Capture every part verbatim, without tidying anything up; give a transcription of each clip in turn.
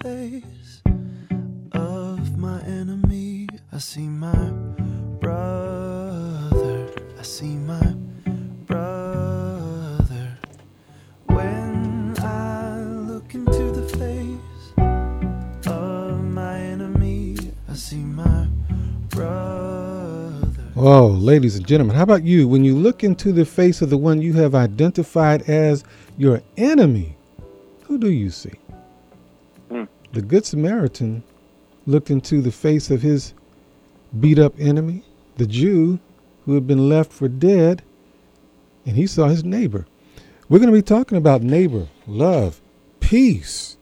face of my enemy. I see my brother. I see my brother. When I look into the face of my enemy, I see my brother. Whoa, ladies and gentlemen, how about you? When you look into the face of the one you have identified as your enemy, who do you see? Mm. The Good Samaritan looked into the face of his beat up enemy, the Jew who had been left for dead, and he saw his neighbor. We're going to be talking about neighbor, love, peace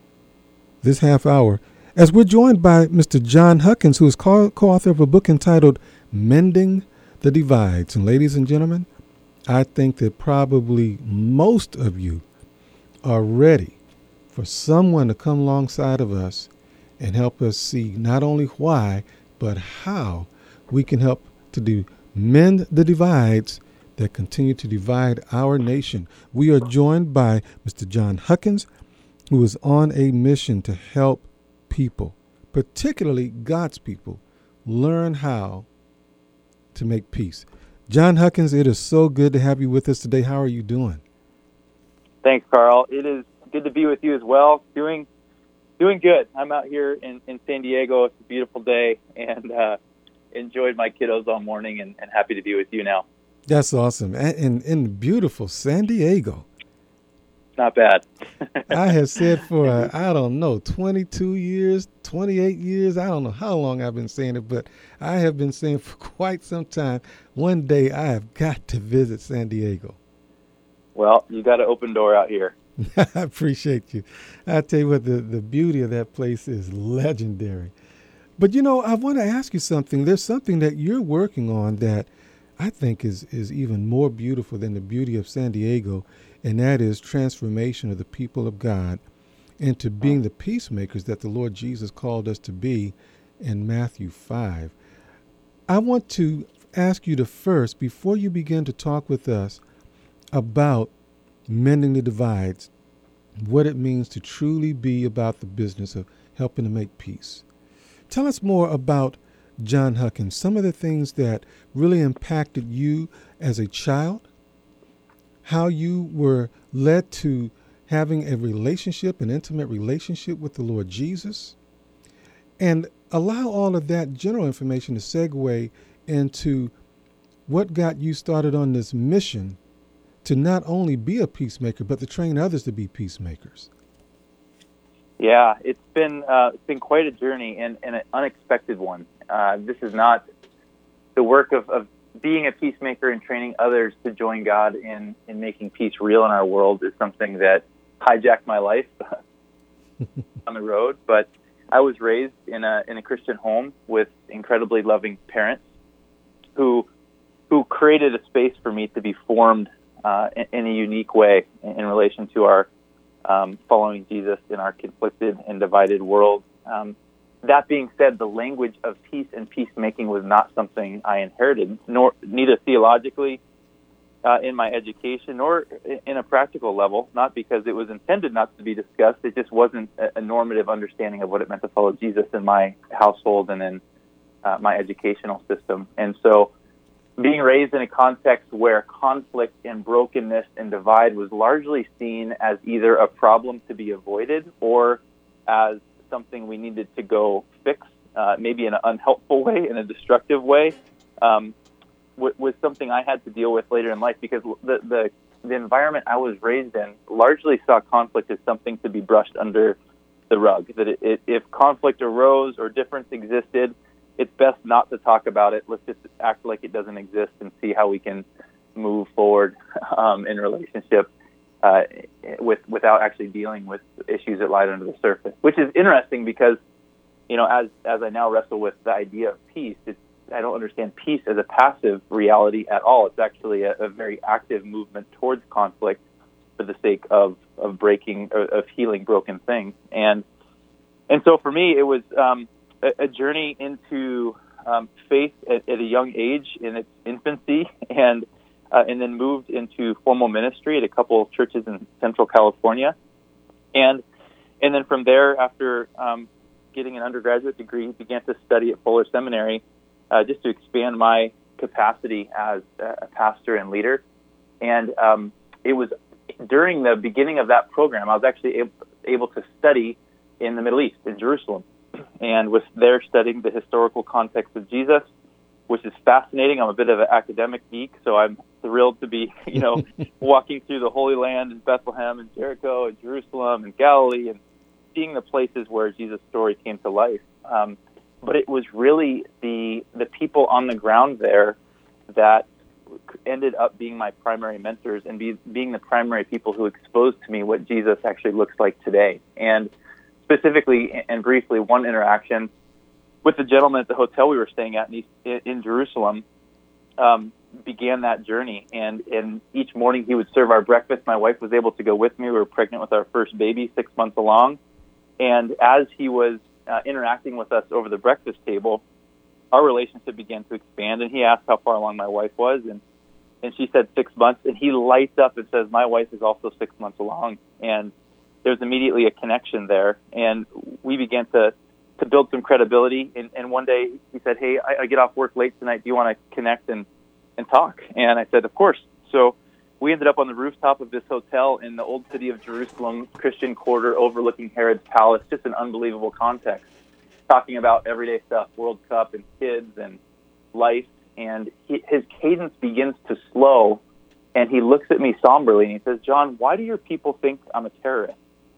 this half hour, as we're joined by Mister John Huckins, who is co- co-author of a book entitled Mending the Divides. And ladies and gentlemen, I think that probably most of you are ready for someone to come alongside of us and help us see not only why, but how we can help to do mend the divides that continue to divide our nation. We are joined by Mister John Huckins, who is on a mission to help people, particularly God's people, learn how to make peace. John Huckins, it is so good to have you with us today. How are you doing? Thanks, Carl. It is good to be with you as well. Doing doing good. I'm out here in, in San Diego. It's a beautiful day, and uh, enjoyed my kiddos all morning, and, and happy to be with you now. That's awesome. And in, in beautiful San Diego. Not bad. I have said for, uh, I don't know, twenty-two years, twenty-eight years, I don't know how long I've been saying it, but I have been saying for quite some time, one day I have got to visit San Diego. Well, you got an open door out here. I appreciate you. I tell you what, the, the beauty of that place is legendary. But, you know, I want to ask you something. There's something that you're working on that I think is, is even more beautiful than the beauty of San Diego, and that is transformation of the people of God into being the peacemakers that the Lord Jesus called us to be in Matthew five. I want to ask you to first, before you begin to talk with us about mending the divides, what it means to truly be about the business of helping to make peace. Tell us more about John Huckins, some of the things that really impacted you as a child, how you were led to having a relationship, an intimate relationship with the Lord Jesus, and allow all of that general information to segue into what got you started on this mission to not only be a peacemaker, but to train others to be peacemakers. Yeah, it's been uh, it's been quite a journey, and, and an unexpected one. Uh, this is not the work of, of being a peacemaker and training others to join God in, in making peace real in our world is something that hijacked my life on the road. But I was raised in a in a Christian home with incredibly loving parents who who created a space for me to be formed uh, in, in a unique way in, in relation to our um, following Jesus in our conflicted and divided world. Um, That being said, the language of peace and peacemaking was not something I inherited, nor neither theologically uh, in my education nor in a practical level, not because it was intended not to be discussed. It just wasn't a, a normative understanding of what it meant to follow Jesus in my household and in uh, my educational system. And so being raised in a context where conflict and brokenness and divide was largely seen as either a problem to be avoided or as something we needed to go fix, uh, maybe in an unhelpful way, in a destructive way, um, w- was something I had to deal with later in life, because the, the the environment I was raised in largely saw conflict as something to be brushed under the rug. That it, it, if conflict arose or difference existed, it's best not to talk about it. Let's just act like it doesn't exist and see how we can move forward um, in relationship uh, with without actually dealing with issues that lie under the surface. Which is interesting because, you know, as as I now wrestle with the idea of peace, it's, I don't understand peace as a passive reality at all. It's actually a, a very active movement towards conflict for the sake of, of breaking, of healing broken things. And and so for me, it was um, a, a journey into um, faith at, at a young age in its infancy, and uh, and then moved into formal ministry at a couple of churches in Central California. And And then from there, after um, getting an undergraduate degree, began to study at Fuller Seminary uh, just to expand my capacity as a pastor and leader. And um, it was during the beginning of that program, I was actually able, able to study in the Middle East, in Jerusalem, and was there studying the historical context of Jesus, which is fascinating. I'm a bit of an academic geek, so I'm thrilled to be, you know, walking through the Holy Land in Bethlehem and Jericho and Jerusalem and Galilee and seeing the places where Jesus' story came to life. Um, but it was really the the people on the ground there that ended up being my primary mentors and be, being the primary people who exposed to me what Jesus actually looks like today. And specifically and briefly, one interaction with the gentleman at the hotel we were staying at in, East, in Jerusalem um, began that journey. And, and each morning he would serve our breakfast. My wife was able to go with me. We were pregnant with our first baby, six months along. And as he was uh, interacting with us over the breakfast table, our relationship began to expand. And he asked how far along my wife was, and and she said six months. And he lights up and says, "My wife is also six months along." And there's immediately a connection there. And we began to, to build some credibility. And, and one day he said, "Hey, I, I get off work late tonight. Do you want to connect and, and talk?" And I said, "Of course." So we ended up on the rooftop of this hotel in the old city of Jerusalem, Christian Quarter, overlooking Herod's palace. Just an unbelievable context, talking about everyday stuff, World Cup and kids and life. And he, his cadence begins to slow, and he looks at me somberly and he says, "John, why do your people think I'm a terrorist?"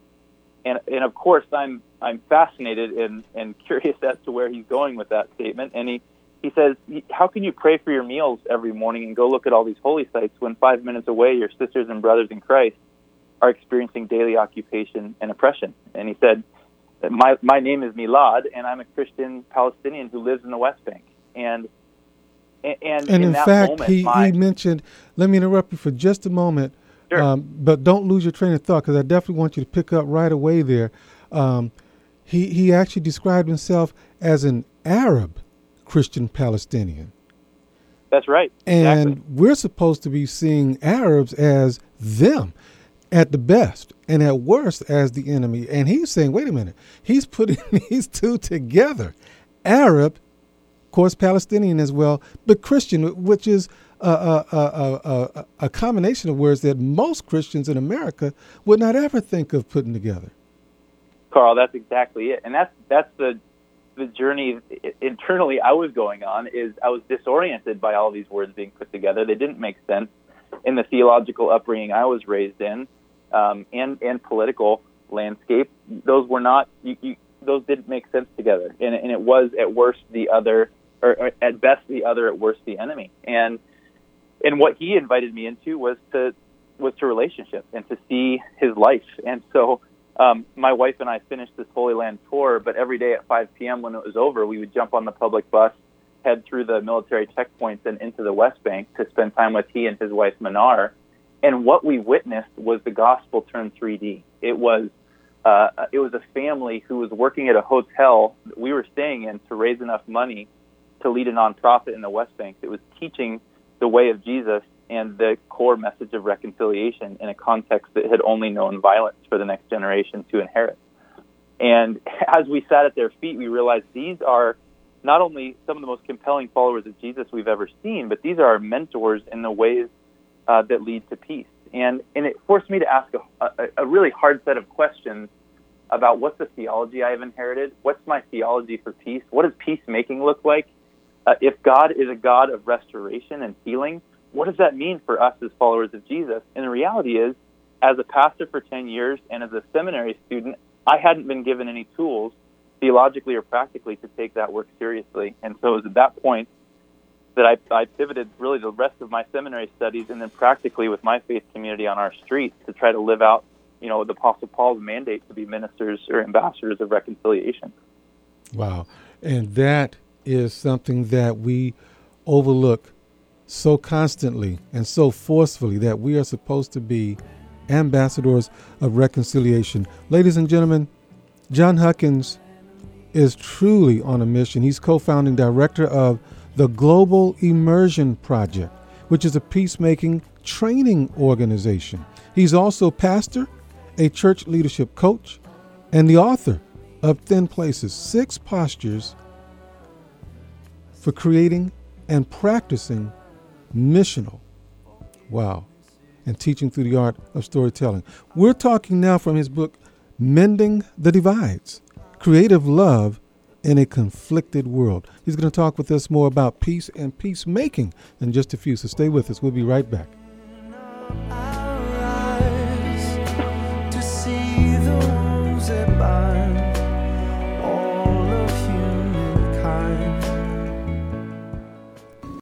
And and of course, I'm I'm fascinated and, and curious as to where he's going with that statement. And he, he says, "How can you pray for your meals every morning and go look at all these holy sites when five minutes away your sisters and brothers in Christ are experiencing daily occupation and oppression?" And he said, My my name is Milad, and I'm a Christian Palestinian who lives in the West Bank. And and, and in, in that fact, moment, he, my, he mentioned, let me interrupt you for just a moment, sure. um, but don't lose your train of thought, because I definitely want you to pick up right away there. Um, he, he actually described himself as an Arab Christian Palestinian. That's right. And exactly. we're supposed to be seeing Arabs as them at the best and at worst as the enemy. And he's saying, wait a minute, he's putting these two together. Arab, of course, Palestinian as well, but Christian, which is a, a, a, a, a combination of words that most Christians in America would not ever think of putting together. Carl, that's exactly it. And that's that's the the journey internally I was going on. Is I was disoriented by all these words being put together. They didn't make sense in the theological upbringing I was raised in, um, and and political landscape. Those were not you, you, those didn't make sense together, and, and it was at worst the other, or, or at best the other, at worst the enemy. And and what he invited me into was to was to relationship and to see his life. And so um, my wife and I finished this Holy Land tour, but every day at five p.m. when it was over, we would jump on the public bus, head through the military checkpoints and into the West Bank to spend time with he and his wife Manar. And what we witnessed was the gospel turned three D. It was uh, it was a family who was working at a hotel that we were staying in to raise enough money to lead a nonprofit in the West Bank that was teaching the way of Jesus and the core message of reconciliation in a context that had only known violence for the next generation to inherit. And as we sat at their feet, we realized these are not only some of the most compelling followers of Jesus we've ever seen, but these are our mentors in the ways uh, that lead to peace. And and it forced me to ask a, a, a really hard set of questions about what's the theology I have inherited, what's my theology for peace, what does peacemaking look like? Uh, if God is a God of restoration and healing, what does that mean for us as followers of Jesus? And the reality is, as a pastor for ten years and as a seminary student, I hadn't been given any tools theologically or practically to take that work seriously. And so it was at that point that I, I pivoted really the rest of my seminary studies and then practically with my faith community on our streets to try to live out, you know, the Apostle Paul's mandate to be ministers or ambassadors of reconciliation. Wow. And that is something that we overlook so constantly and so forcefully, that we are supposed to be ambassadors of reconciliation. Ladies and gentlemen, John Huckins is truly on a mission. He's co-founding director of the Global Immersion Project, which is a peacemaking training organization. He's also pastor, a church leadership coach, and the author of Thin Places, Six Postures for Creating and Practicing Missional. Wow. And Teaching Through the Art of Storytelling. We're talking now from his book, Mending the Divides, Creative Love in a Conflicted World. He's going to talk with us more about peace and peacemaking in just a few, so stay with us. We'll be right back.